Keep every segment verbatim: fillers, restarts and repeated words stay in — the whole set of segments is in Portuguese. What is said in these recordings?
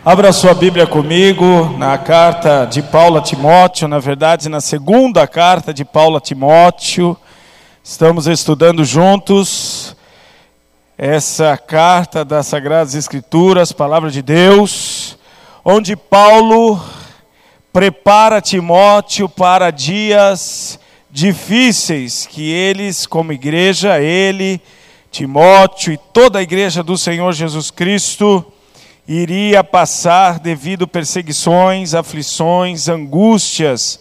Abra sua Bíblia comigo na carta de Paulo a Timóteo, na verdade na segunda carta de Paulo a Timóteo. Estamos estudando juntos essa carta das Sagradas Escrituras, Palavra de Deus, onde Paulo prepara Timóteo para dias difíceis que eles, como igreja, ele, Timóteo e toda a igreja do Senhor Jesus Cristo, iria passar devido a perseguições, aflições, angústias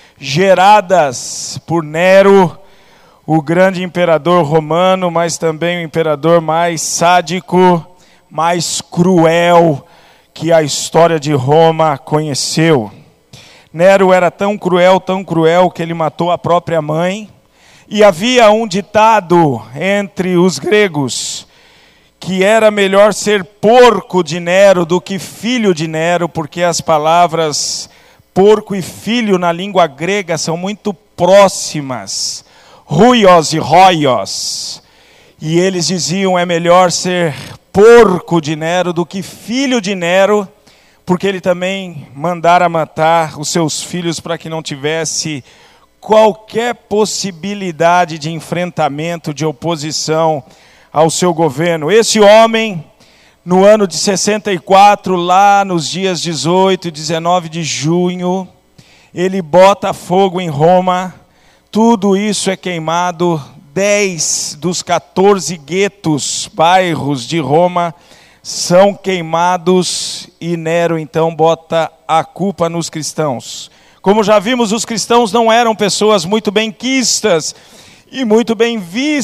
geradas por Nero, o grande imperador romano, mas também o imperador mais sádico, mais cruel que a história de Roma conheceu. Nero era tão cruel, tão cruel, que ele matou a própria mãe. E havia um ditado entre os gregos, que era melhor ser porco de Nero do que filho de Nero, porque as palavras porco e filho na língua grega são muito próximas, ruios e roios, e eles diziam é melhor ser porco de Nero do que filho de Nero, porque ele também mandara matar os seus filhos para que não tivesse qualquer possibilidade de enfrentamento, de oposição ao seu governo. Esse homem, no ano de sessenta e quatro, lá nos dias dezoito e dezenove de junho, ele bota fogo em Roma, tudo isso é queimado, dez dos quatorze guetos, bairros de Roma, são queimados e Nero então bota a culpa nos cristãos. Como já vimos, os cristãos não eram pessoas muito benquistas e muito bem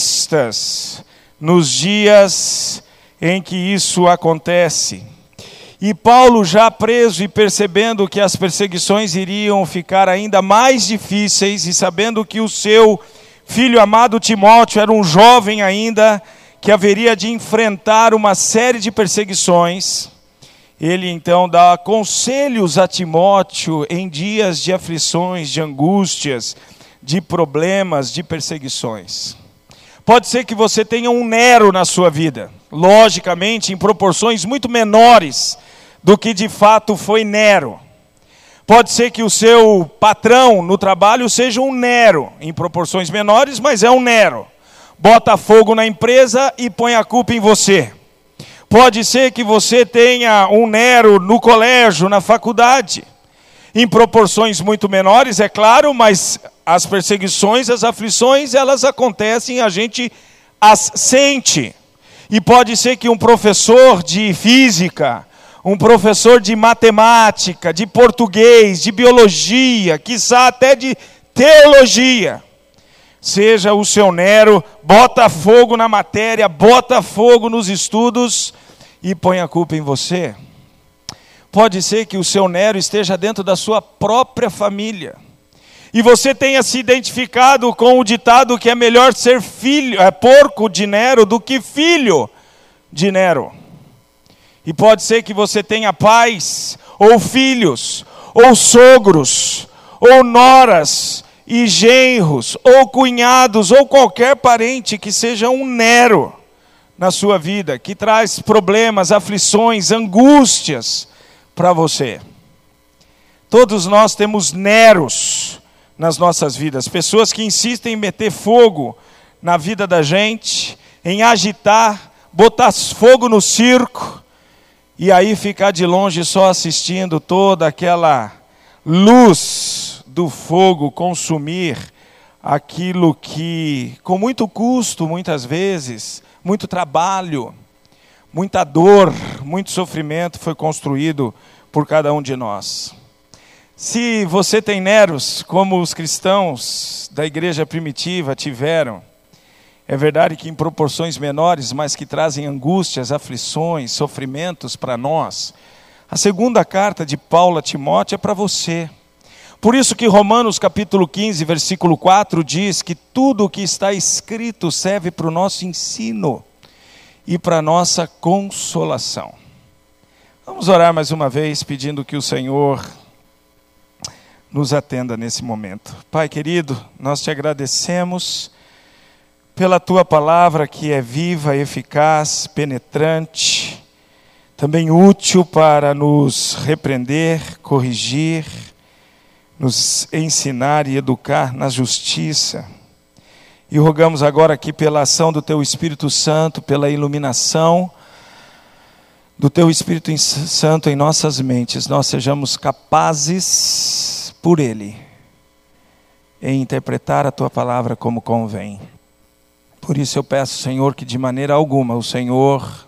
vistas nos dias em que isso acontece. E Paulo, já preso e percebendo que as perseguições iriam ficar ainda mais difíceis, e sabendo que o seu filho amado Timóteo era um jovem ainda, que haveria de enfrentar uma série de perseguições, ele então dá conselhos a Timóteo em dias de aflições, de angústias, de problemas, de perseguições. Pode ser que você tenha um Nero na sua vida, logicamente em proporções muito menores do que de fato foi Nero. Pode ser que o seu patrão no trabalho seja um Nero, em proporções menores, mas é um Nero. Bota fogo na empresa e põe a culpa em você. Pode ser que você tenha um Nero no colégio, na faculdade, em proporções muito menores, é claro, mas as perseguições, as aflições, elas acontecem, a gente as sente. E pode ser que um professor de física, um professor de matemática, de português, de biologia, quiçá até de teologia, seja o seu Nero, bota fogo na matéria, bota fogo nos estudos e põe a culpa em você. Pode ser que o seu Nero esteja dentro da sua própria família. E você tenha se identificado com o ditado que é melhor ser filho, é porco de Nero do que filho de Nero. E pode ser que você tenha pais, ou filhos, ou sogros, ou noras e genros, ou cunhados, ou qualquer parente que seja um Nero na sua vida, que traz problemas, aflições, angústias para você. Todos nós temos Neros nas nossas vidas, pessoas que insistem em meter fogo na vida da gente, em agitar, botar fogo no circo, e aí ficar de longe só assistindo toda aquela luz do fogo consumir aquilo que, com muito custo, muitas vezes, muito trabalho, muita dor, muito sofrimento foi construído por cada um de nós. Se você tem Neros, como os cristãos da igreja primitiva tiveram, é verdade que em proporções menores, mas que trazem angústias, aflições, sofrimentos para nós, a segunda carta de Paulo a Timóteo é para você. Por isso que Romanos capítulo quinze, versículo quatro diz que tudo o que está escrito serve para o nosso ensino e para a nossa consolação. Vamos orar mais uma vez, pedindo que o Senhor nos atenda nesse momento. Pai querido, nós te agradecemos pela tua palavra que é viva, eficaz, penetrante, também útil para nos repreender, corrigir, nos ensinar e educar na justiça. E rogamos agora aqui pela ação do Teu Espírito Santo, pela iluminação do Teu Espírito Santo em nossas mentes, nós sejamos capazes, por Ele, em interpretar a Tua palavra como convém. Por isso eu peço, Senhor, que de maneira alguma o Senhor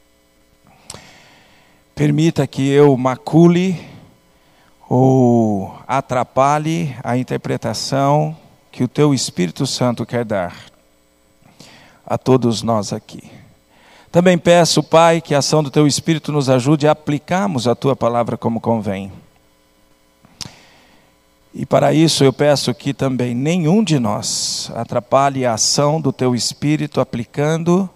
permita que eu macule ou atrapalhe a interpretação que o Teu Espírito Santo quer dar a todos nós aqui. Também peço, Pai, que a ação do Teu Espírito nos ajude a aplicarmos a Tua palavra como convém. E para isso eu peço que também nenhum de nós atrapalhe a ação do Teu Espírito aplicando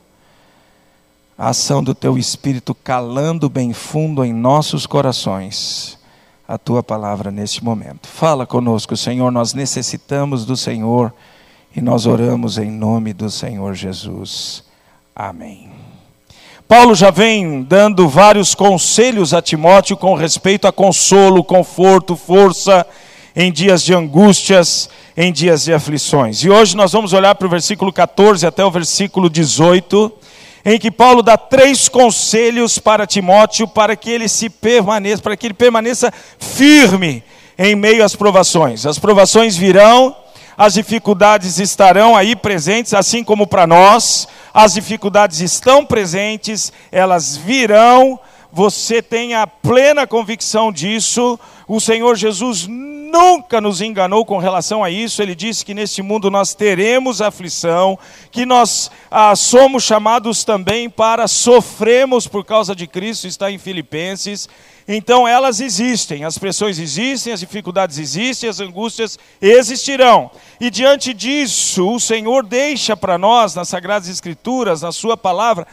a ação do Teu Espírito calando bem fundo em nossos corações a Tua palavra neste momento. Fala conosco, Senhor, nós necessitamos do Senhor e nós oramos em nome do Senhor Jesus. Amém. Paulo já vem dando vários conselhos a Timóteo com respeito a consolo, conforto, força em dias de angústias, em dias de aflições. E hoje nós vamos olhar para o versículo catorze até o versículo dezoito, em que Paulo dá três conselhos para Timóteo para que ele se permaneça, para que ele permaneça firme em meio às provações. As provações virão, as dificuldades estarão aí presentes, assim como para nós, as dificuldades estão presentes, elas virão, você tem a plena convicção disso. O Senhor Jesus nunca nos enganou com relação a isso. Ele disse que neste mundo nós teremos aflição, que nós ah, somos chamados também para sofrermos por causa de Cristo, está em Filipenses. Então elas existem, as pressões existem, as dificuldades existem, as angústias existirão. E diante disso, o Senhor deixa para nós, nas Sagradas Escrituras, na sua palavra,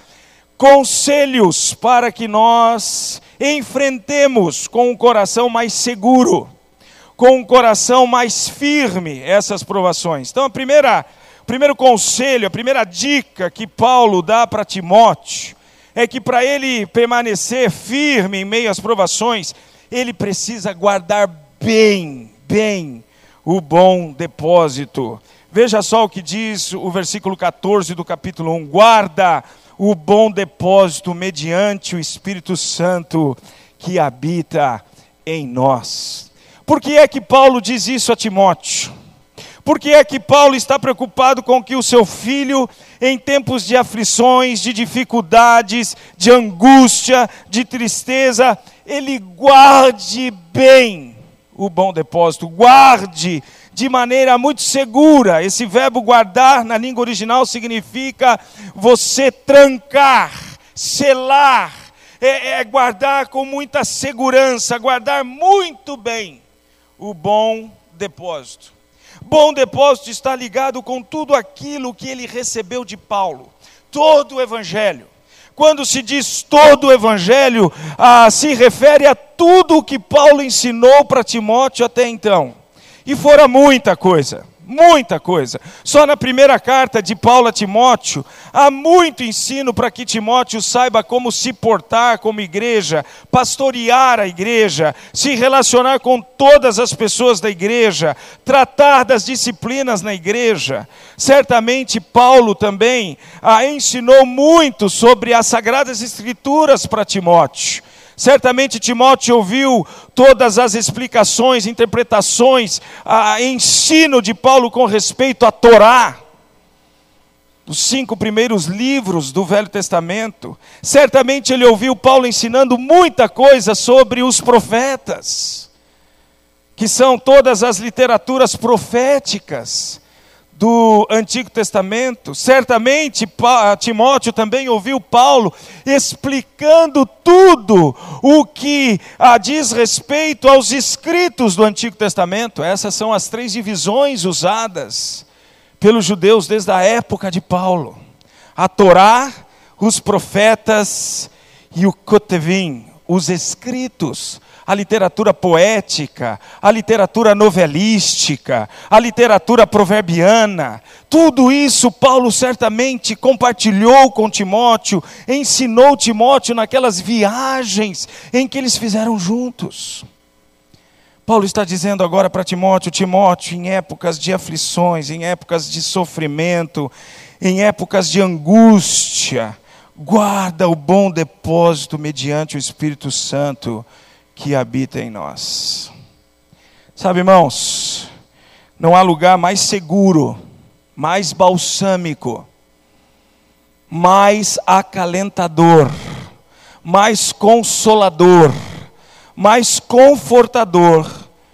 conselhos para que nós enfrentemos com um coração mais seguro, com um coração mais firme essas provações. Então a primeira, o primeiro conselho, a primeira dica que Paulo dá para Timóteo é que para ele permanecer firme em meio às provações, ele precisa guardar bem, bem o bom depósito. Veja só o que diz o versículo catorze do capítulo um, guarda o bom depósito mediante o Espírito Santo que habita em nós. Por que é que Paulo diz isso a Timóteo? Por que é que Paulo está preocupado com que o seu filho, em tempos de aflições, de dificuldades, de angústia, de tristeza, ele guarde bem o bom depósito, guarde de maneira muito segura? Esse verbo guardar na língua original significa você trancar, selar, é, é guardar com muita segurança, guardar muito bem o bom depósito. Bom depósito está ligado com tudo aquilo que ele recebeu de Paulo, todo o Evangelho. Quando se diz todo o Evangelho, ah, se refere a tudo o que Paulo ensinou para Timóteo até então. E fora muita coisa, muita coisa. Só na primeira carta de Paulo a Timóteo, há muito ensino para que Timóteo saiba como se portar como igreja, pastorear a igreja, se relacionar com todas as pessoas da igreja, tratar das disciplinas na igreja. Certamente Paulo também ah, ensinou muito sobre as Sagradas Escrituras para Timóteo. Certamente Timóteo ouviu todas as explicações, interpretações, a ensino de Paulo com respeito à Torá, os cinco primeiros livros do Velho Testamento. Certamente ele ouviu Paulo ensinando muita coisa sobre os profetas, que são todas as literaturas proféticas do Antigo Testamento. Certamente Timóteo também ouviu Paulo explicando tudo o que ah, diz respeito aos escritos do Antigo Testamento. Essas são as três divisões usadas pelos judeus desde a época de Paulo: a Torá, os profetas e o Ketuvim, os escritos, a literatura poética, a literatura novelística, a literatura proverbiana. Tudo isso Paulo certamente compartilhou com Timóteo, ensinou Timóteo naquelas viagens em que eles fizeram juntos. Paulo está dizendo agora para Timóteo: Timóteo, em épocas de aflições, em épocas de sofrimento, em épocas de angústia, guarda o bom depósito mediante o Espírito Santo que habita em nós. Sabe, irmãos, não há lugar mais seguro, mais balsâmico, mais acalentador, mais consolador, mais confortador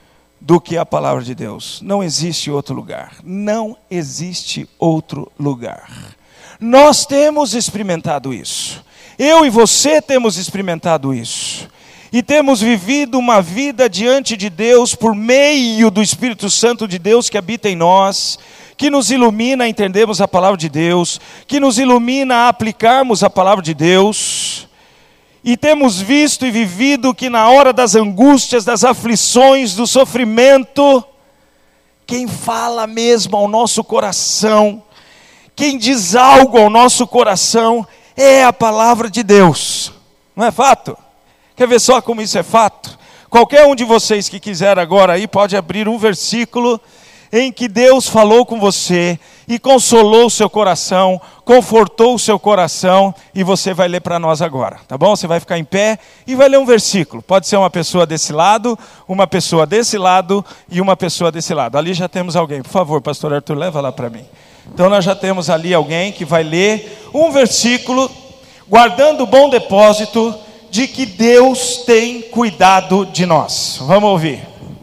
do que a palavra de Deus. Não existe outro lugar. Não existe outro lugar. Nós temos experimentado isso. Eu e você temos experimentado isso. E temos vivido uma vida diante de Deus por meio do Espírito Santo de Deus que habita em nós, que nos ilumina a entendermos a palavra de Deus, que nos ilumina a aplicarmos a palavra de Deus. E temos visto e vivido que na hora das angústias, das aflições, do sofrimento, quem fala mesmo ao nosso coração, quem diz algo ao nosso coração, é a palavra de Deus. Não é fato? Quer ver só como isso é fato? Qualquer um de vocês que quiser agora aí pode abrir um versículo em que Deus falou com você e consolou o seu coração, confortou o seu coração, e você vai ler para nós agora, tá bom? Você vai ficar em pé e vai ler um versículo. Pode ser uma pessoa desse lado, uma pessoa desse lado e uma pessoa desse lado. Ali já temos alguém. Por favor, pastor Arthur, leva lá para mim. Então nós já temos ali alguém que vai ler um versículo, guardando o bom depósito de que Deus tem cuidado de nós. Vamos ouvir.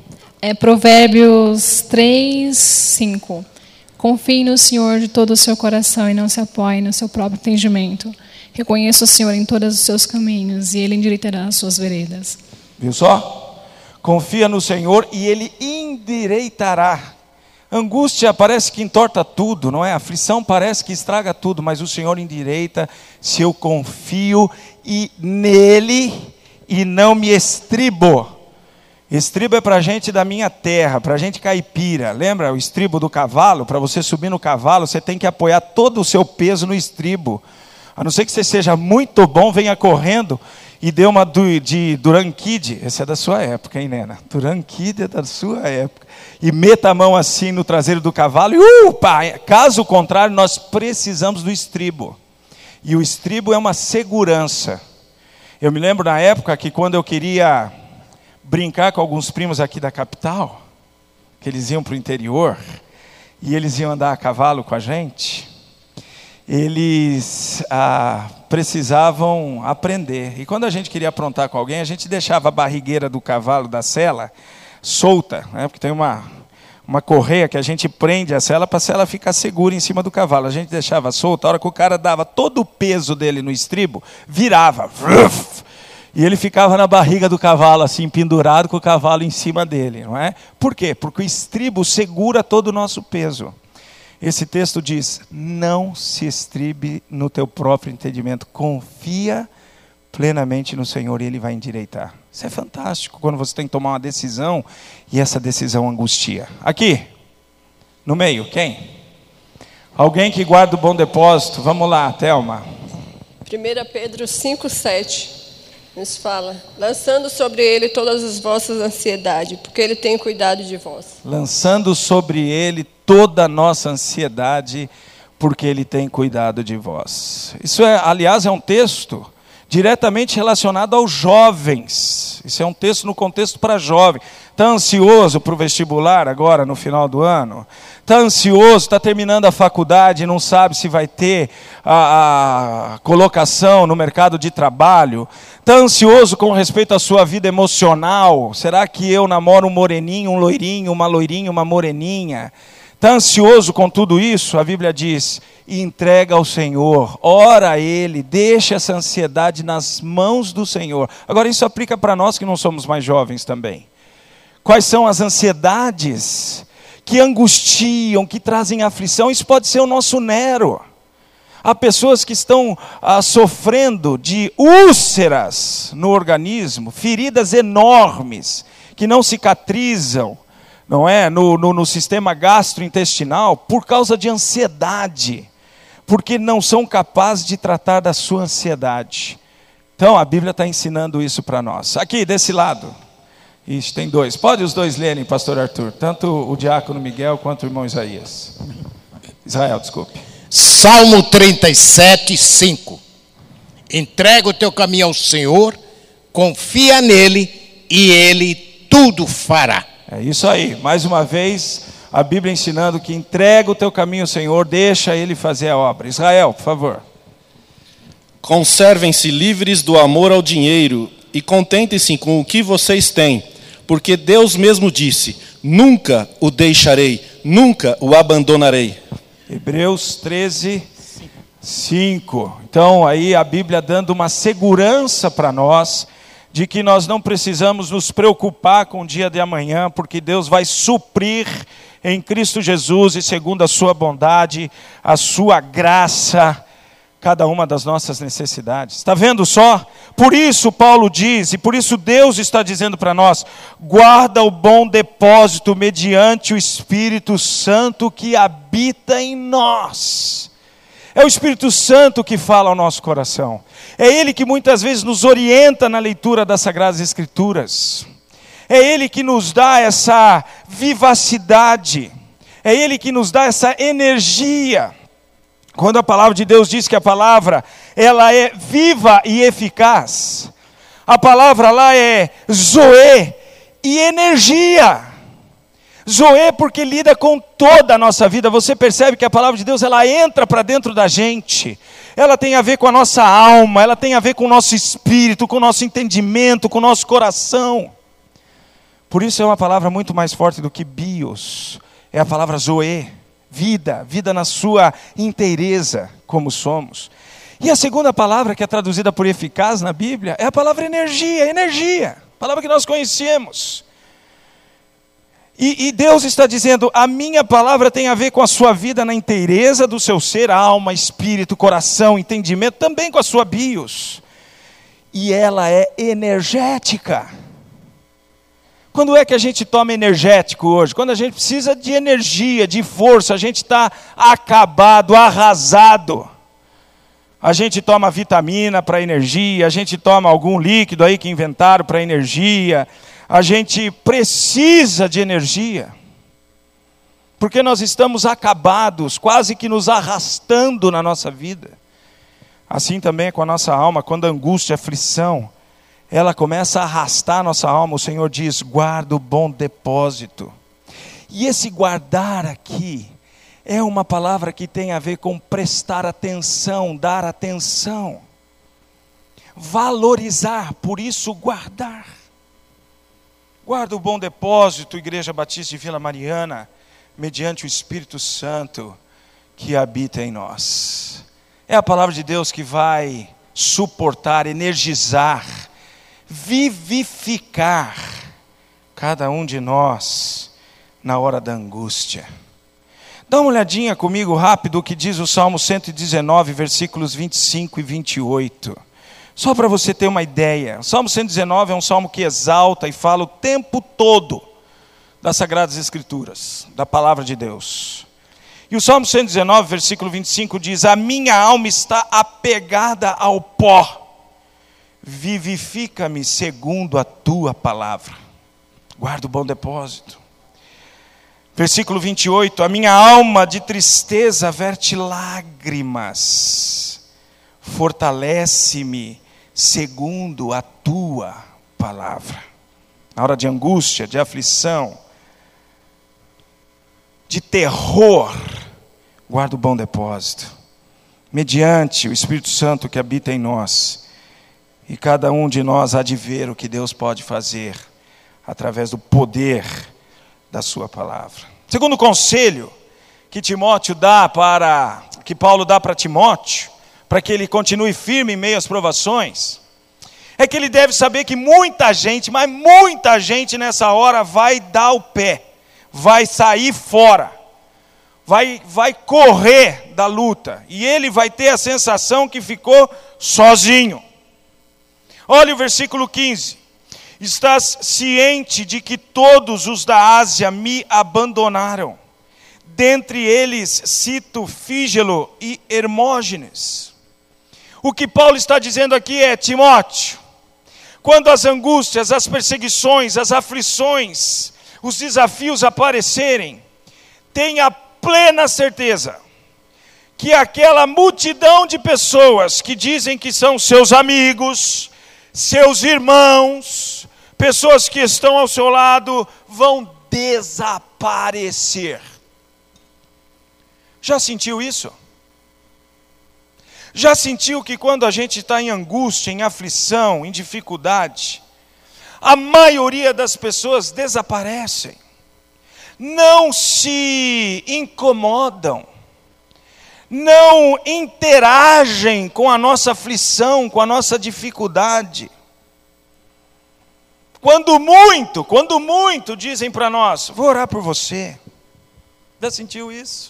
É Provérbios três, cinco. Confie no Senhor de todo o seu coração e não se apoie no seu próprio entendimento. Reconheça o Senhor em todos os seus caminhos e Ele endireitará as suas veredas. Viu só? Confia no Senhor e Ele endireitará. Angústia parece que entorta tudo, não é? Aflição parece que estraga tudo, mas o Senhor endireita se eu confio e nele e não me estribo. Estribo é para gente da minha terra, para gente caipira. Lembra o estribo do cavalo? Para você subir no cavalo, você tem que apoiar todo o seu peso no estribo. A não ser que você seja muito bom, venha correndo e dê uma de Duran Kid. Essa é da sua época, hein, Nena? Duran Kid é da sua época. E meta a mão assim no traseiro do cavalo e upa! Caso contrário, nós precisamos do estribo. E o estribo é uma segurança. Eu me lembro na época que quando eu queria brincar com alguns primos aqui da capital, que eles iam para o interior, e eles iam andar a cavalo com a gente, eles ah, precisavam aprender. E quando a gente queria aprontar com alguém, a gente deixava a barrigueira do cavalo da sela solta, né? Porque tem uma, uma correia que a gente prende a sela para a sela ficar segura em cima do cavalo. A gente deixava solta, a hora que o cara dava todo o peso dele no estribo, virava. E ele ficava na barriga do cavalo, assim, pendurado com o cavalo em cima dele, não é? Por quê? Porque o estribo segura todo o nosso peso. Esse texto diz: não se estribe no teu próprio entendimento, confia plenamente no Senhor e Ele vai endireitar. Isso é fantástico, quando você tem que tomar uma decisão e essa decisão angustia. Aqui, no meio, quem? Alguém que guarda o bom depósito. Vamos lá, Thelma. primeira Pedro cinco, sete. Nos fala: lançando sobre ele todas as vossas ansiedades, porque ele tem cuidado de vós. Lançando sobre ele toda a nossa ansiedade, porque ele tem cuidado de vós. Isso, é, aliás, é um texto diretamente relacionado aos jovens. Isso é um texto no contexto para jovem. Está ansioso para o vestibular agora, no final do ano? Está ansioso, está terminando a faculdade e não sabe se vai ter a, a colocação no mercado de trabalho? Está ansioso com respeito à sua vida emocional? Será que eu namoro um moreninho, um loirinho, uma loirinha, uma moreninha? Está ansioso com tudo isso? A Bíblia diz: entrega ao Senhor, ora a Ele, deixa essa ansiedade nas mãos do Senhor. Agora isso aplica para nós que não somos mais jovens também. Quais são as ansiedades que angustiam, que trazem aflição? Isso pode ser o nosso Nero. Há pessoas que estão ah, sofrendo de úlceras no organismo, feridas enormes, que não cicatrizam, não é? No, no, no sistema gastrointestinal, por causa de ansiedade, porque não são capazes de tratar da sua ansiedade. Então a Bíblia está ensinando isso para nós. Aqui, desse lado. Isso, tem dois. Pode os dois lerem, pastor Arthur. Tanto o diácono Miguel quanto o irmão Isaías. Israel, desculpe. Salmo trinta e sete, cinco. Entrega o teu caminho ao Senhor, confia nele e ele tudo fará. É isso aí. Mais uma vez, a Bíblia ensinando que entrega o teu caminho ao Senhor, deixa ele fazer a obra. Israel, por favor. Conservem-se livres do amor ao dinheiro e contentem-se com o que vocês têm, porque Deus mesmo disse, nunca o deixarei, nunca o abandonarei. Hebreus treze, cinco. Então aí a Bíblia dando uma segurança para nós, de que nós não precisamos nos preocupar com o dia de amanhã, porque Deus vai suprir em Cristo Jesus e segundo a sua bondade, a sua graça, cada uma das nossas necessidades. Está vendo só? Por isso Paulo diz, e por isso Deus está dizendo para nós, guarda o bom depósito mediante o Espírito Santo que habita em nós. É o Espírito Santo que fala ao nosso coração. É Ele que muitas vezes nos orienta na leitura das Sagradas Escrituras. É Ele que nos dá essa vivacidade. É Ele que nos dá essa energia. Quando a palavra de Deus diz que a palavra, ela é viva e eficaz, a palavra lá é zoe e energia. Zoe porque lida com toda a nossa vida. Você percebe que a palavra de Deus, ela entra para dentro da gente. Ela tem a ver com a nossa alma, ela tem a ver com o nosso espírito, com o nosso entendimento, com o nosso coração. Por isso é uma palavra muito mais forte do que bios. É a palavra zoe. Vida, vida na sua inteireza, como somos. E a segunda palavra que é traduzida por eficaz na Bíblia é a palavra energia, energia, palavra que nós conhecemos. E, e Deus está dizendo, a minha palavra tem a ver com a sua vida na inteireza do seu ser, alma, espírito, coração, entendimento, também com a sua bios. E ela é energética. Quando é que a gente toma energético hoje? Quando a gente precisa de energia, de força, a gente está acabado, arrasado. A gente toma vitamina para energia, a gente toma algum líquido aí que inventaram para energia. A gente precisa de energia. Porque nós estamos acabados, quase que nos arrastando na nossa vida. Assim também é com a nossa alma, quando a angústia, a aflição, ela começa a arrastar a nossa alma, o Senhor diz, guarda o bom depósito. E esse guardar aqui, é uma palavra que tem a ver com prestar atenção, dar atenção. Valorizar, por isso guardar. Guarda o bom depósito, Igreja Batista de Vila Mariana, mediante o Espírito Santo que habita em nós. É a palavra de Deus que vai suportar, energizar, vivificar cada um de nós na hora da angústia. Dá uma olhadinha comigo rápido o que diz o Salmo cento e dezenove, versículos vinte e cinco e vinte e oito. Só para você ter uma ideia. O Salmo cento e dezenove é um salmo que exalta e fala o tempo todo das Sagradas Escrituras, da palavra de Deus. E o Salmo cento e dezenove, versículo vinte e cinco diz, a minha alma está apegada ao pó. Vivifica-me segundo a tua palavra. Guarda o bom depósito. Versículo vinte e oito, a minha alma de tristeza verte lágrimas. Fortalece-me segundo a tua palavra. Na hora de angústia, de aflição, de terror, guarda o bom depósito. Mediante o Espírito Santo que habita em nós. E cada um de nós há de ver o que Deus pode fazer através do poder da sua palavra. Segundo conselho que Timóteo dá para, que Paulo dá para Timóteo, para que ele continue firme em meio às provações, é que ele deve saber que muita gente, mas muita gente nessa hora vai dar o pé, vai sair fora, vai, vai correr da luta. E ele vai ter a sensação que ficou sozinho. Olha o versículo quinze. Estás ciente de que todos os da Ásia me abandonaram. Dentre eles cito Fígelo e Hermógenes. O que Paulo está dizendo aqui é: Timóteo, quando as angústias, as perseguições, as aflições, os desafios aparecerem, tenha plena certeza que aquela multidão de pessoas que dizem que são seus amigos, seus irmãos, pessoas que estão ao seu lado, vão desaparecer. Já sentiu isso? Já sentiu que quando a gente está em angústia, em aflição, em dificuldade, a maioria das pessoas desaparecem, não se incomodam, não interagem com a nossa aflição, com a nossa dificuldade. Quando muito, quando muito dizem para nós: vou orar por você. Já sentiu isso?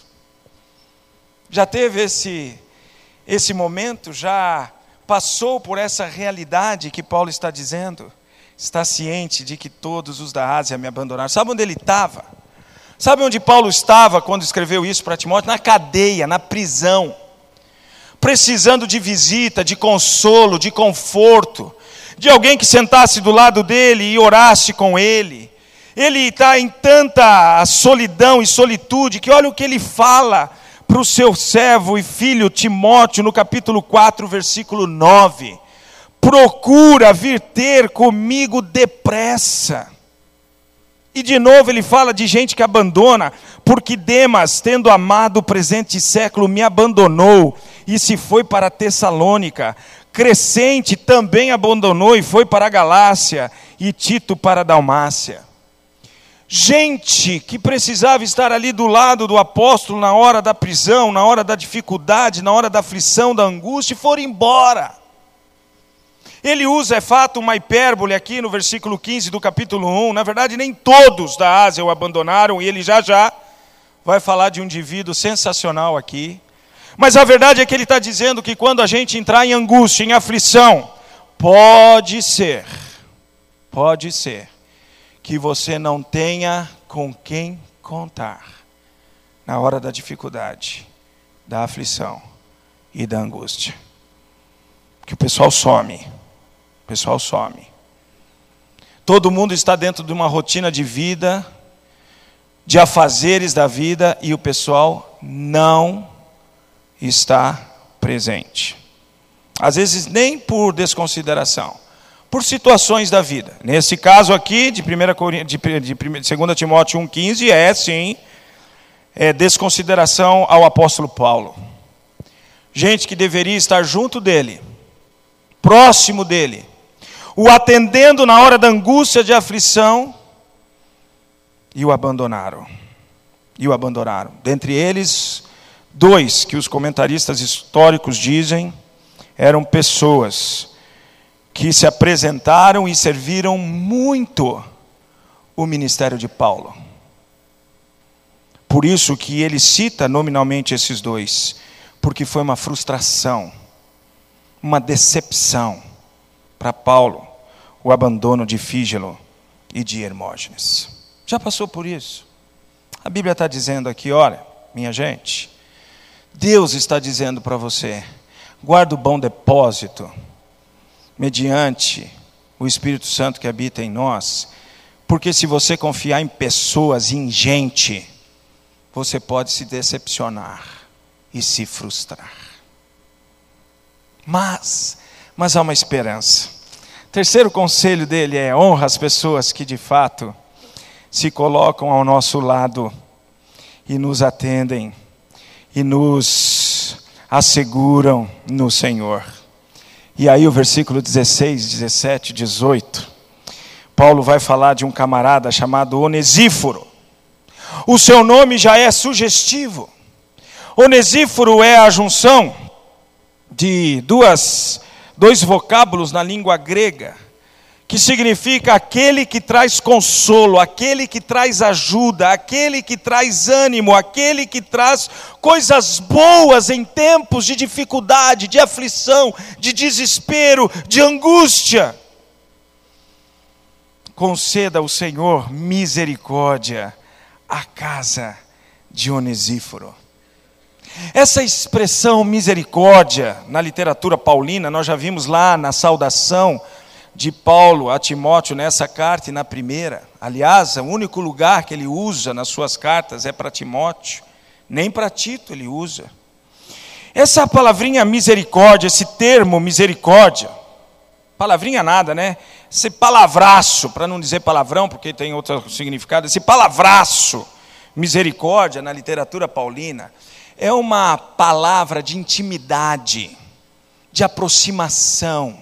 Já teve esse, esse momento? Já passou por essa realidade que Paulo está dizendo? Está ciente de que todos os da Ásia me abandonaram. Sabe onde ele estava? Sabe onde Paulo estava quando escreveu isso para Timóteo? Na cadeia, na prisão. Precisando de visita, de consolo, de conforto. De alguém que sentasse do lado dele e orasse com ele. Ele está em tanta solidão e solitude que olha o que ele fala para o seu servo e filho Timóteo, no capítulo quatro, versículo nove. Procura vir ter comigo depressa. E de novo ele fala de gente que abandona, porque Demas, tendo amado o presente século, me abandonou e se foi para Tessalônica. Crescente também abandonou e foi para a Galácia, e Tito para a Dalmácia. Gente que precisava estar ali do lado do apóstolo na hora da prisão, na hora da dificuldade, na hora da aflição, da angústia, e foram embora. Ele usa, é fato, uma hipérbole aqui no versículo quinze do capítulo um. Na verdade, nem todos da Ásia o abandonaram, e ele já já vai falar de um indivíduo sensacional aqui. Mas a verdade é que ele está dizendo que quando a gente entrar em angústia, em aflição, pode ser, pode ser, que você não tenha com quem contar na hora da dificuldade, da aflição e da angústia. Que o pessoal some, o pessoal some. Todo mundo está dentro de uma rotina de vida, de afazeres da vida, e o pessoal não está presente. Às vezes nem por desconsideração, por situações da vida. Nesse caso aqui, de, primeira, de, de dois Timóteo um, quinze, é sim, é desconsideração ao apóstolo Paulo. Gente que deveria estar junto dele, próximo dele, o atendendo na hora da angústia, de aflição, e o abandonaram. E o abandonaram. Dentre eles, dois que os comentaristas históricos dizem eram pessoas que se apresentaram e serviram muito o ministério de Paulo. Por isso que ele cita nominalmente esses dois, porque foi uma frustração, uma decepção para Paulo, o abandono de Fígelo e de Hermógenes. Já passou por isso? A Bíblia está dizendo aqui, olha, minha gente, Deus está dizendo para você: guarda o bom depósito, mediante o Espírito Santo que habita em nós, porque se você confiar em pessoas e em gente, você pode se decepcionar e se frustrar. Mas, mas há uma esperança. Terceiro conselho dele é: honra as pessoas que de fato se colocam ao nosso lado e nos atendem e nos asseguram no Senhor. E aí o versículo dezesseis, dezessete, dezoito, Paulo vai falar de um camarada chamado Onesíforo. O seu nome já é sugestivo. Onesíforo é a junção de duas, dois vocábulos na língua grega, que significa aquele que traz consolo, aquele que traz ajuda, aquele que traz ânimo, aquele que traz coisas boas em tempos de dificuldade, de aflição, de desespero, de angústia. Conceda ao Senhor misericórdia à casa de Onesíforo. Essa expressão misericórdia, na literatura paulina, nós já vimos lá na saudação de Paulo a Timóteo nessa carta e na primeira. Aliás, o único lugar que ele usa nas suas cartas é para Timóteo, nem para Tito ele usa. Essa palavrinha misericórdia, esse termo misericórdia, palavrinha nada, né? Esse palavraço, para não dizer palavrão, porque tem outro significado, esse palavraço, misericórdia, na literatura paulina, é uma palavra de intimidade, de aproximação.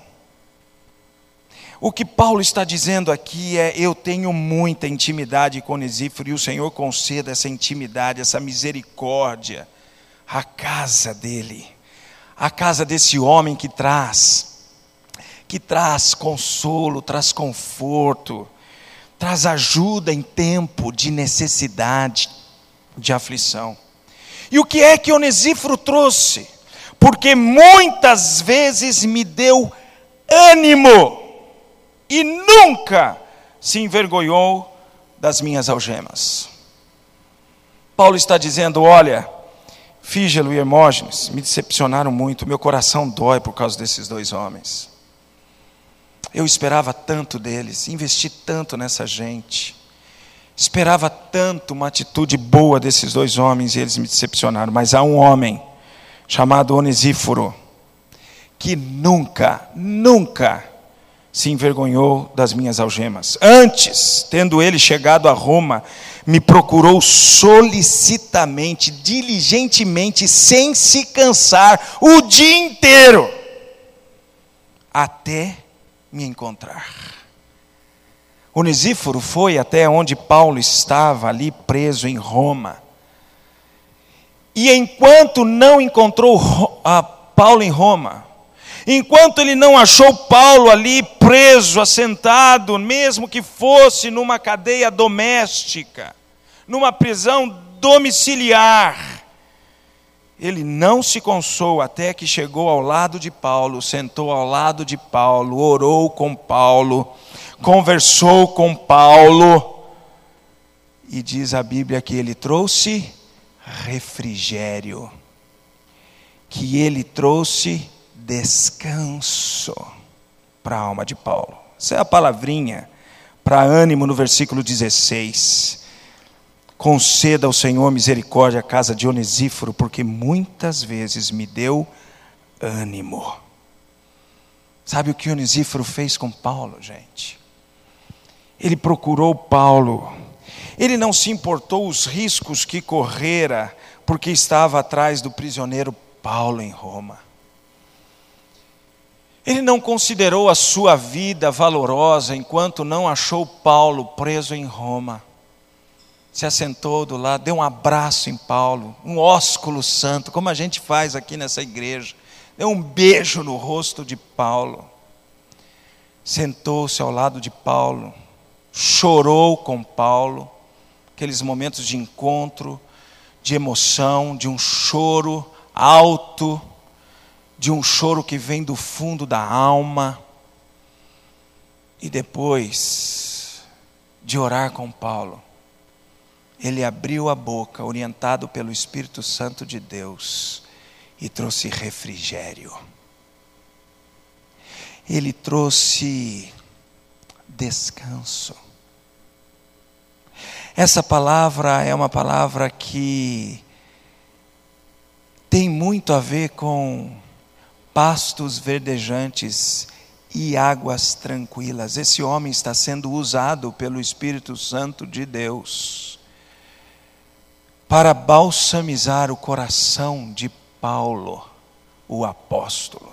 O que Paulo está dizendo aqui é: eu tenho muita intimidade com Onesíforo, e o Senhor conceda essa intimidade, essa misericórdia, à casa dele, à casa desse homem que traz, que traz consolo, traz conforto, traz ajuda em tempo de necessidade, de aflição. E o que é que Onesíforo trouxe? Porque muitas vezes me deu ânimo, e nunca se envergonhou das minhas algemas. Paulo está dizendo: olha, Fígelo e Hermógenes me decepcionaram muito, meu coração dói por causa desses dois homens. Eu esperava tanto deles, investi tanto nessa gente, esperava tanto uma atitude boa desses dois homens, e eles me decepcionaram. Mas há um homem chamado Onesíforo, que nunca, nunca se envergonhou das minhas algemas. Antes, tendo ele chegado a Roma, me procurou solicitamente, diligentemente, sem se cansar, o dia inteiro, até me encontrar. Onesíforo foi até onde Paulo estava, ali preso em Roma. E enquanto não encontrou a Paulo em Roma, enquanto ele não achou Paulo ali preso, assentado, mesmo que fosse numa cadeia doméstica, numa prisão domiciliar, ele não se cansou até que chegou ao lado de Paulo, sentou ao lado de Paulo, orou com Paulo, conversou com Paulo, e diz a Bíblia que ele trouxe refrigério, que ele trouxe descanso para a alma de Paulo. Essa é a palavrinha para ânimo no versículo dezesseis. Conceda ao Senhor misericórdia à casa de Onesíforo, porque muitas vezes me deu ânimo. Sabe o que Onesíforo fez com Paulo, gente? Ele procurou Paulo. Ele não se importou os riscos que correra, porque estava atrás do prisioneiro Paulo em Roma. Ele não considerou a sua vida valorosa enquanto não achou Paulo preso em Roma. Se assentou do lado, deu um abraço em Paulo, um ósculo santo, como a gente faz aqui nessa igreja. Deu um beijo no rosto de Paulo. Sentou-se ao lado de Paulo, chorou com Paulo, aqueles momentos de encontro, de emoção, de um choro alto, de um choro que vem do fundo da alma. E depois de orar com Paulo, ele abriu a boca, orientado pelo Espírito Santo de Deus, e trouxe refrigério. Ele trouxe descanso. Essa palavra é uma palavra que tem muito a ver com pastos verdejantes e águas tranquilas. Esse homem está sendo usado pelo Espírito Santo de Deus para balsamizar o coração de Paulo, o apóstolo.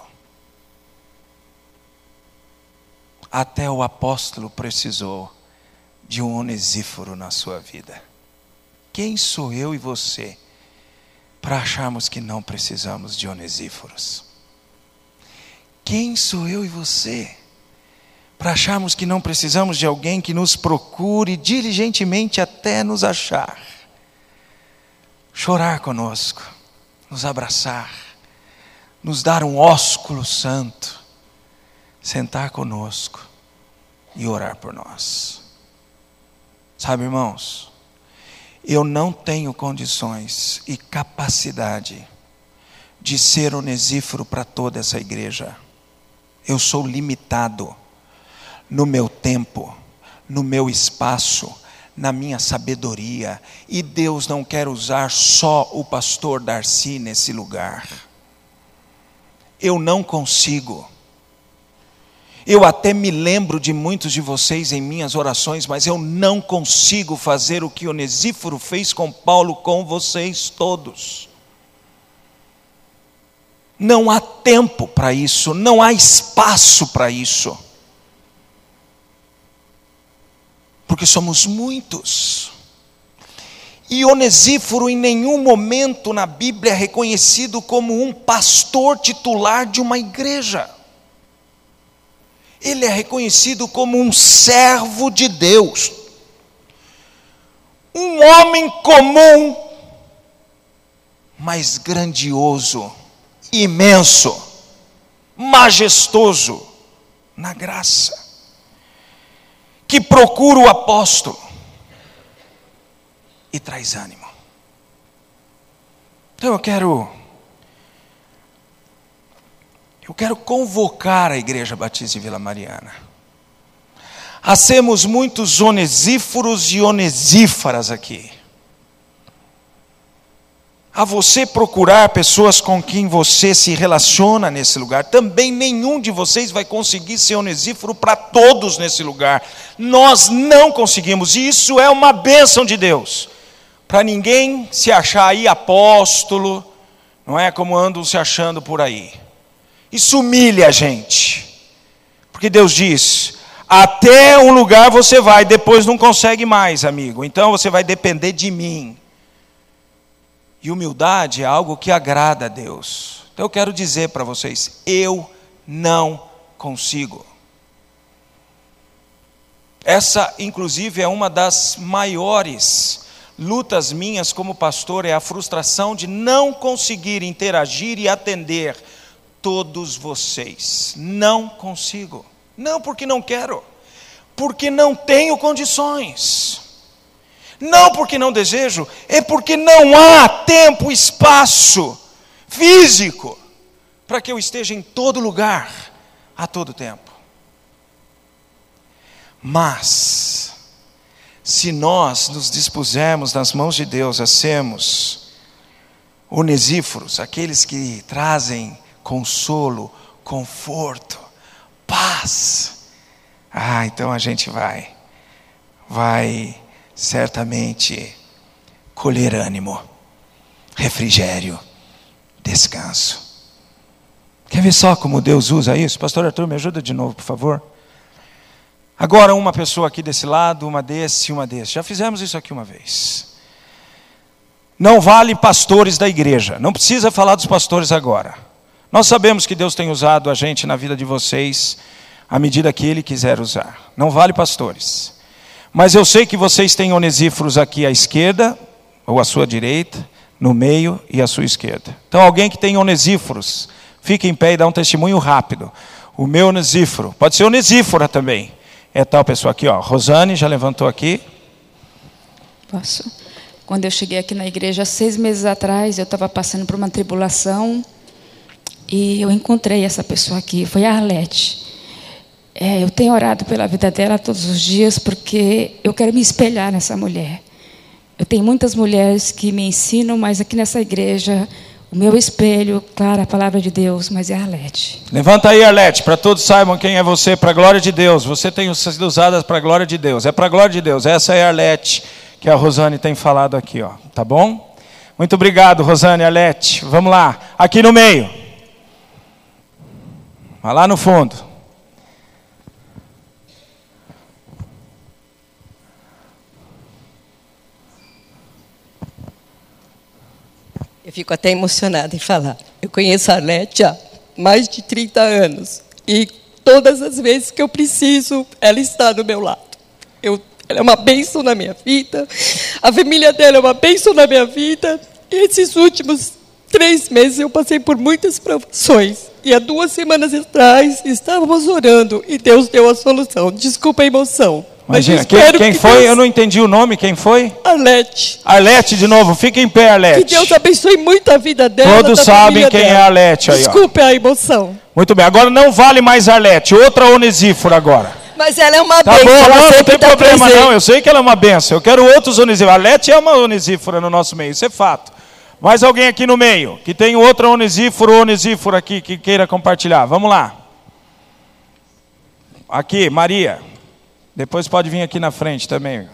Até o apóstolo precisou de um Onesíforo na sua vida. Quem sou eu e você para acharmos que não precisamos de Onesíforos? Quem sou eu e você para acharmos que não precisamos de alguém que nos procure diligentemente até nos achar. Chorar conosco, nos abraçar, nos dar um ósculo santo, sentar conosco e orar por nós. Sabe, irmãos, eu não tenho condições e capacidade de ser Onesíforo para toda essa igreja. Eu sou limitado no meu tempo, no meu espaço, na minha sabedoria. E Deus não quer usar só o pastor Darcy nesse lugar. Eu não consigo. Eu até me lembro de muitos de vocês em minhas orações, mas eu não consigo fazer o que Onesíforo fez com Paulo, com vocês todos. Não há tempo para isso, não há espaço para isso. Porque somos muitos. E Onesíforo em nenhum momento na Bíblia é reconhecido como um pastor titular de uma igreja. Ele é reconhecido como um servo de Deus. Um homem comum, mas grandioso, imenso, majestoso na graça. Que procura o apóstolo e traz ânimo. Então eu quero, eu quero convocar a Igreja Batista em Vila Mariana a sermos muitos onesíforos e onesífaras aqui. A você procurar pessoas com quem você se relaciona nesse lugar. Também nenhum de vocês vai conseguir ser onesíforo para todos nesse lugar. Nós não conseguimos, e isso é uma bênção de Deus. Para ninguém se achar aí apóstolo, não é como andam se achando por aí. Isso humilha a gente. Porque Deus diz, até um lugar você vai, depois não consegue mais, amigo. Então você vai depender de mim. E humildade é algo que agrada a Deus. Então eu quero dizer para vocês, eu não consigo. Essa, inclusive, é uma das maiores lutas minhas como pastor, é a frustração de não conseguir interagir e atender todos vocês. Não consigo. Não porque não quero, porque não tenho condições. Não porque não desejo, é porque não há tempo, espaço físico para que eu esteja em todo lugar, a todo tempo. Mas, se nós nos dispusermos nas mãos de Deus a sermos onesíforos, aqueles que trazem consolo, conforto, paz, ah, então a gente vai, vai... certamente colher ânimo, refrigério, descanso. Quer ver só como Deus usa isso? Pastor Arthur, me ajuda de novo, por favor. Agora uma pessoa aqui desse lado, uma desse, uma desse. Já fizemos isso aqui uma vez. Não vale pastores da igreja. Não precisa falar dos pastores agora. Nós sabemos que Deus tem usado a gente na vida de vocês à medida que Ele quiser usar. Não vale pastores. Mas eu sei que vocês têm onesíforos aqui à esquerda, ou à sua direita, no meio e à sua esquerda. Então alguém que tem onesíforos, fique em pé e dá um testemunho rápido. O meu onesíforo, pode ser onesífora também. É tal pessoa aqui, ó. Rosane já levantou aqui. Posso? Quando eu cheguei aqui na igreja, seis meses atrás, eu estava passando por uma tribulação e eu encontrei essa pessoa aqui, foi a Arlete. É, eu tenho orado pela vida dela todos os dias, porque eu quero me espelhar nessa mulher. Eu tenho muitas mulheres que me ensinam, mas aqui nessa igreja, o meu espelho, claro, a palavra de Deus, mas é a Arlete. Levanta aí, Arlete, para todos saibam quem é você, para a glória de Deus. Você tem sido usada para a glória de Deus. É para a glória de Deus. Essa é a Arlete que a Rosane tem falado aqui, ó. Tá bom? Muito obrigado, Rosane, Arlete. Vamos lá. Aqui no meio. Vai lá no fundo. Eu fico até emocionada em falar. Eu conheço a Arlete há mais de trinta anos. E todas as vezes que eu preciso, ela está do meu lado. Eu, ela é uma bênção na minha vida, a família dela é uma bênção na minha vida. E esses últimos três meses eu passei por muitas provações. E há duas semanas atrás estávamos orando e Deus deu a solução. Desculpa a emoção. Imagina, quem, quem que foi? Deus... Eu não entendi o nome, quem foi? Arlete. Arlete de novo, fica em pé, Arlete. Que Deus abençoe muito a vida dela. Todos sabem quem dela. é Arlete aí. Desculpe ó. a emoção. Muito bem, agora não vale mais Arlete, outra Onesíforo agora. Mas ela é uma tá bênção. Bom, não, não tem tá problema presente. não, eu sei que ela é uma bênção. Eu quero outros Onesíforos. Arlete é uma Onesífora no nosso meio, isso é fato. Mais alguém aqui no meio, que tem outra Onesíforo ou Onesíforo aqui, que queira compartilhar. Vamos lá. Aqui, Maria. Depois pode vir aqui na frente também.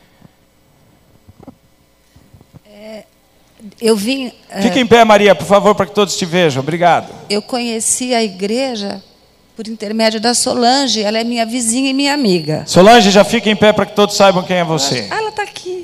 É, eu vim... Fique é, em pé, Maria, por favor, para que todos te vejam. Obrigado. Eu conheci a igreja por intermédio da Solange. Ela é minha vizinha e minha amiga. Solange, já fica em pé para que todos saibam quem é você. Ah, ela está aqui.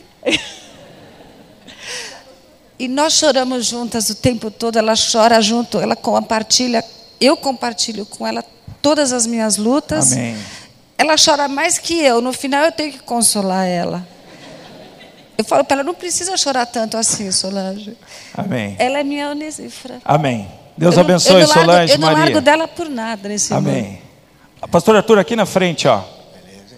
E nós choramos juntas o tempo todo. Ela chora junto, ela compartilha. Eu compartilho com ela todas as minhas lutas. Amém. Ela chora mais que eu. No final, eu tenho que consolar ela. Eu falo para ela, não precisa chorar tanto assim, Solange. Amém. Ela é minha Onesífora. Amém. Deus eu abençoe, não, eu Solange, largo, eu Maria. Eu não largo dela por nada nesse mundo. Amém. Mundo. Pastor Arthur, aqui na frente, ó. Beleza.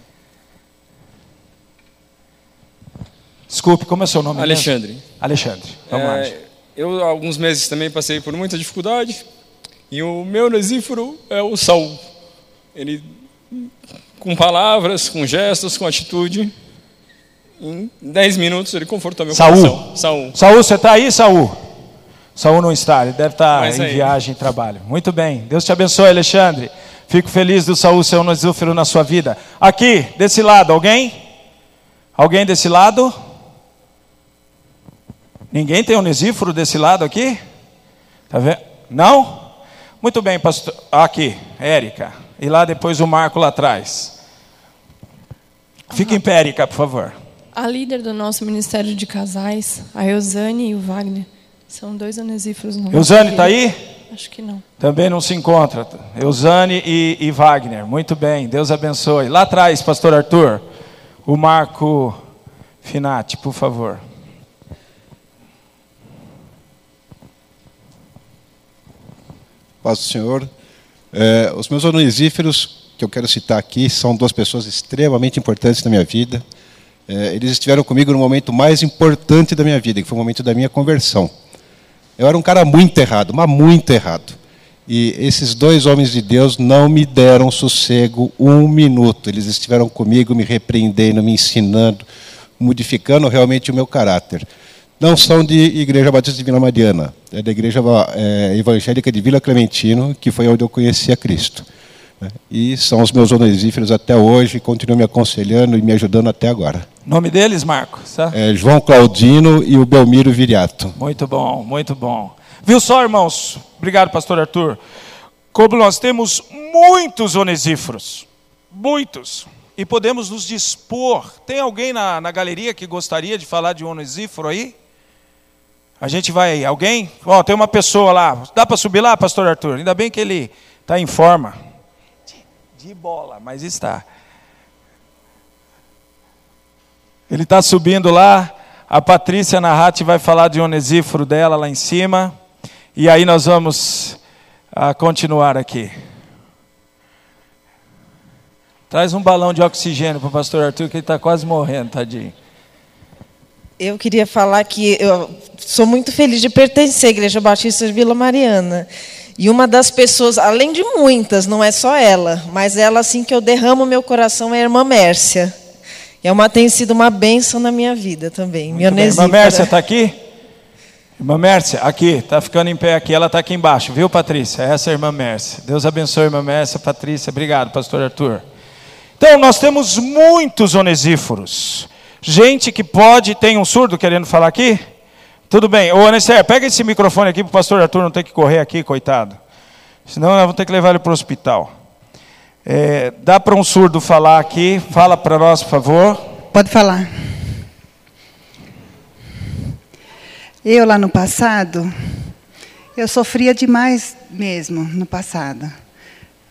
Desculpe, como é o seu nome? Alexandre. Mesmo? Alexandre. Vamos é, lá. Eu, há alguns meses, também passei por muita dificuldade. E o meu Onesíforo é o Saul. Ele... com palavras, com gestos, com atitude. Em dez minutos ele confortou meu Saul. coração. Saul. Saul, você está aí, Saul? Saul não está, ele deve estar Mas em aí. viagem, em trabalho. Muito bem, Deus te abençoe, Alexandre. Fico feliz do Saul ser um Onesíforo na sua vida. Aqui, desse lado, alguém? Alguém desse lado? Ninguém tem Onesíforo desse lado aqui? Tá vendo? Não? Muito bem, pastor. Aqui, Érica. E lá depois o Marco lá atrás. Fica em pé, Érica, por favor. A líder do nosso Ministério de Casais, a Eusane e o Wagner, são dois Onesíforos. Eusane está aí? Acho que não. Também não se encontra. Eusane e, e Wagner. Muito bem, Deus abençoe. Lá atrás, pastor Arthur, o Marco Finati, por favor. Paz do Senhor. É, os meus onesíferos que eu quero citar aqui são duas pessoas extremamente importantes na minha vida. É, eles estiveram comigo no momento mais importante da minha vida, que foi o momento da minha conversão. Eu era um cara muito errado, mas muito errado. E esses dois homens de Deus não me deram sossego um minuto. Eles estiveram comigo, me repreendendo, me ensinando, modificando realmente o meu caráter. Não são de Igreja Batista de Vila Mariana, é da Igreja é, Evangélica de Vila Clementino, que foi onde eu conheci a Cristo. E são os meus onesíferos até hoje, continuam me aconselhando e me ajudando até agora. Nome deles, Marco? É, João Claudino e o Belmiro Viriato. Muito bom, muito bom. Viu só, irmãos? Obrigado, pastor Arthur. Como nós temos muitos onesíforos, muitos, e podemos nos dispor. Tem alguém na, na galeria que gostaria de falar de um onesíforo aí? A gente vai, alguém? Ó, tem uma pessoa lá. Dá para subir lá, pastor Arthur? Ainda bem que ele está em forma. De, de bola, mas está. Ele está subindo lá. A Patrícia Narrati vai falar de um onesíforo dela lá em cima. E aí nós vamos a, continuar aqui. Traz um balão de oxigênio para o pastor Arthur, que ele está quase morrendo, tadinho. Eu queria falar que eu sou muito feliz de pertencer à Igreja Batista de Vila Mariana. E uma das pessoas, além de muitas, não é só ela, mas ela assim que eu derramo meu coração é a irmã Mércia. E é uma, tem sido uma bênção na minha vida também. Minha irmã Mércia está aqui? Irmã Mércia, aqui, está ficando em pé aqui, ela está aqui embaixo, viu, Patrícia? Essa é a irmã Mércia. Deus abençoe, irmã Mércia, Patrícia. Obrigado, pastor Arthur. Então, nós temos muitos onesíforos. Gente que pode... Tem um surdo querendo falar aqui? Tudo bem. Ô, Anestério, pega esse microfone aqui para o pastor Arthur não ter que correr aqui, coitado. Senão nós vamos ter que levar ele para o hospital. É, dá para um surdo falar aqui. Fala para nós, por favor. Pode falar. Eu, lá no passado, eu sofria demais mesmo, no passado.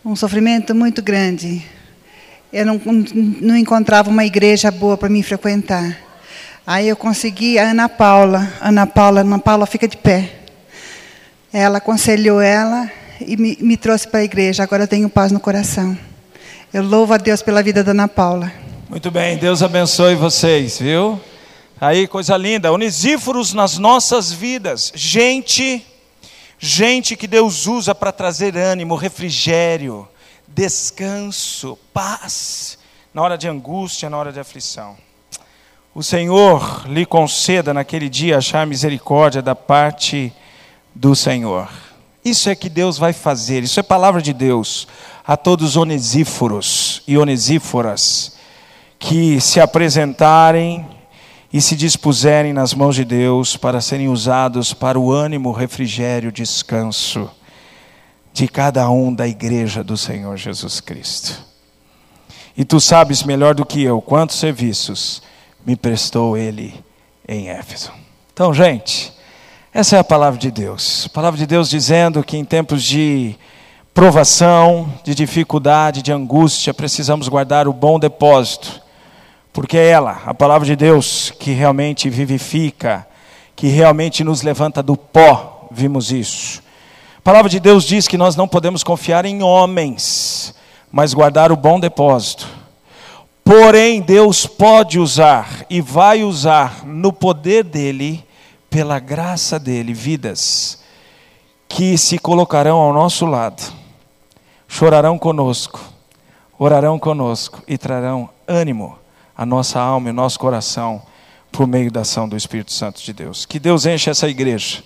um sofrimento muito grande. Eu não, não encontrava uma igreja boa para mim frequentar. Aí eu consegui a Ana Paula. Ana Paula, Ana Paula fica de pé. Ela aconselhou ela e me, me trouxe para a igreja. Agora eu tenho paz no coração. Eu louvo a Deus pela vida da Ana Paula. Muito bem, Deus abençoe vocês, viu? Aí, coisa linda, onesíforos nas nossas vidas. Gente, gente que Deus usa para trazer ânimo, refrigério, descanso, paz, na hora de angústia, na hora de aflição. O Senhor lhe conceda naquele dia achar misericórdia da parte do Senhor. Isso é que Deus vai fazer, isso é palavra de Deus a todos os onesíforos e onesíforas que se apresentarem e se dispuserem nas mãos de Deus para serem usados para o ânimo, refrigério, descanso de cada um da igreja do Senhor Jesus Cristo. E tu sabes melhor do que eu quantos serviços me prestou Ele em Éfeso. Então, gente, essa é a palavra de Deus. A palavra de Deus dizendo que em tempos de provação, de dificuldade, de angústia, precisamos guardar o bom depósito. Porque é ela, a palavra de Deus, que realmente vivifica, que realmente nos levanta do pó, vimos isso. A palavra de Deus diz que nós não podemos confiar em homens, mas guardar o bom depósito. Porém, Deus pode usar e vai usar no poder dEle, pela graça dEle, vidas que se colocarão ao nosso lado, chorarão conosco, orarão conosco e trarão ânimo a nossa alma e o nosso coração por meio da ação do Espírito Santo de Deus. Que Deus enche essa igreja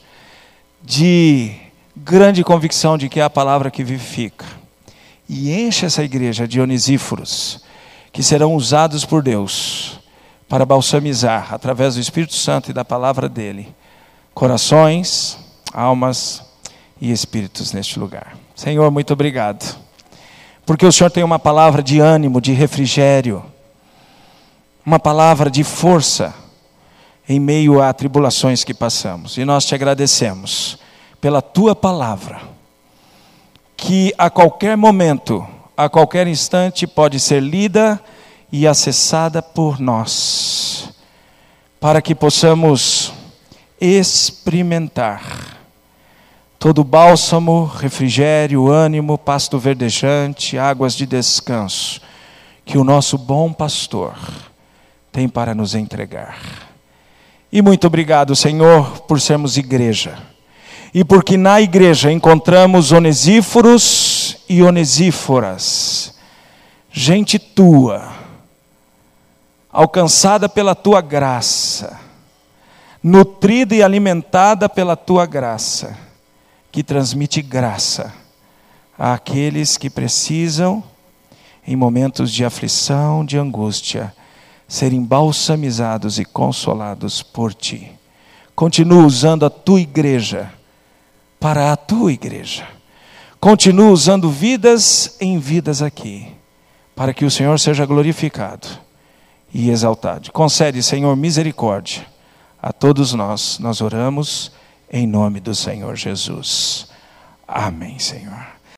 de grande convicção de que é a palavra que vivifica. E enche essa igreja de onesíforos que serão usados por Deus para balsamizar, através do Espírito Santo e da palavra dEle, corações, almas e espíritos neste lugar. Senhor, muito obrigado. Porque o Senhor tem uma palavra de ânimo, de refrigério, uma palavra de força em meio a tribulações que passamos. E nós te agradecemos pela tua palavra, que a qualquer momento, a qualquer instante pode ser lida e acessada por nós, para que possamos experimentar todo o bálsamo, refrigério, ânimo, pasto verdejante, águas de descanso, que o nosso bom pastor tem para nos entregar. E muito obrigado, Senhor, por sermos igreja. E porque na igreja encontramos onesíforos e onesíforas. Gente tua, alcançada pela tua graça, nutrida e alimentada pela tua graça, que transmite graça àqueles que precisam, em momentos de aflição, de angústia, serem balsamizados e consolados por ti. Continua usando a tua igreja para a tua igreja. Continua usando vidas em vidas aqui, para que o Senhor seja glorificado e exaltado. Concede, Senhor, misericórdia a todos nós. Nós oramos em nome do Senhor Jesus. Amém, Senhor.